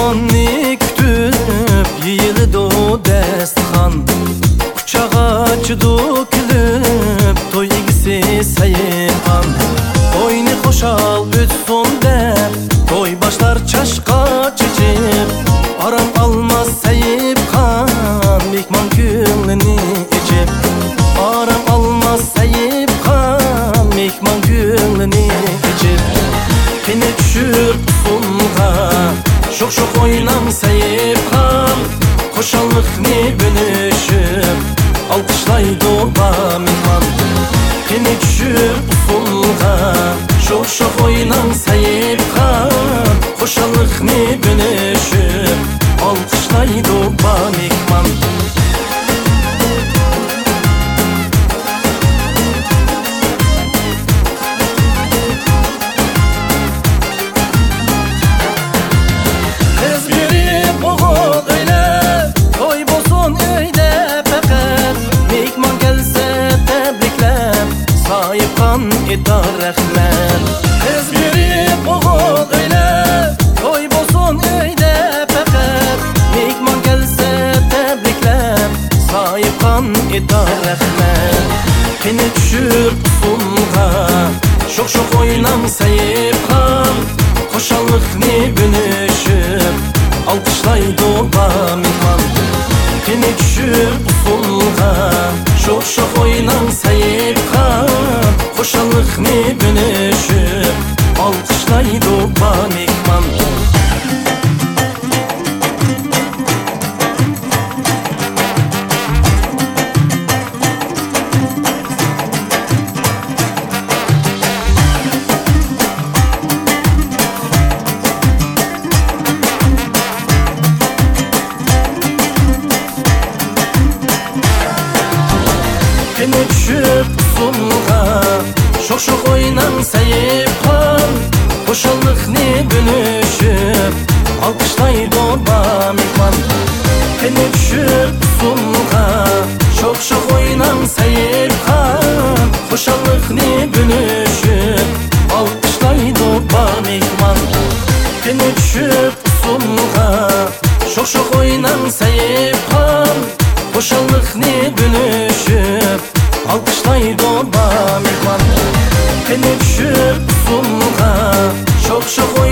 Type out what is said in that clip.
mehmanni kütüp yiyildi o destxan. Kuchağa açıdı külüp toy igisi sayıpan. Oyni koşal ütsun dep toy başlar çaşka çiçip. Aram almaz sayıp kan mehman gülünü içip. Aram almaz sayıp kan mehman gülünü içip. Beni düşür usulga şok şok oynam sayıp kan. Koşallık ne bölüşüp alkışlaydı o mehman. Beni düşür usulga şok şok oynam sayıp kan. Koşallık ne bölüşüp alkışlaydı o mehman. Eda rəhmət Qız verib oğul öylə Toy bolsun öydə fəqət Mehman gəlsə təbrikləb Sahib qan eda rəhmət Beni düşür usulğa Şok şok oynam sayıb qan Xoşallıq ne bölüşüb Alqışlaydı oba mehman Beni düşür usulğa Şok şok oynam sayıb qan Xoşallık ne bölüşüp alkışlaydı o mehman. Beni düşüp usulga şok şok oynan sayıp kan. Koşallık ne bölüşüp alkışlaydı o mehman. Beni düşüp usulga şok şok oynan sayıp kan. Koşallık ne bölüşüp alkışlaydı o mehman. Beni düşüp usulga şok şok oynan sayıp kan. Koşallık ne bölüşüp alkışlaydı o mehman. Beni düşür usulga şok şok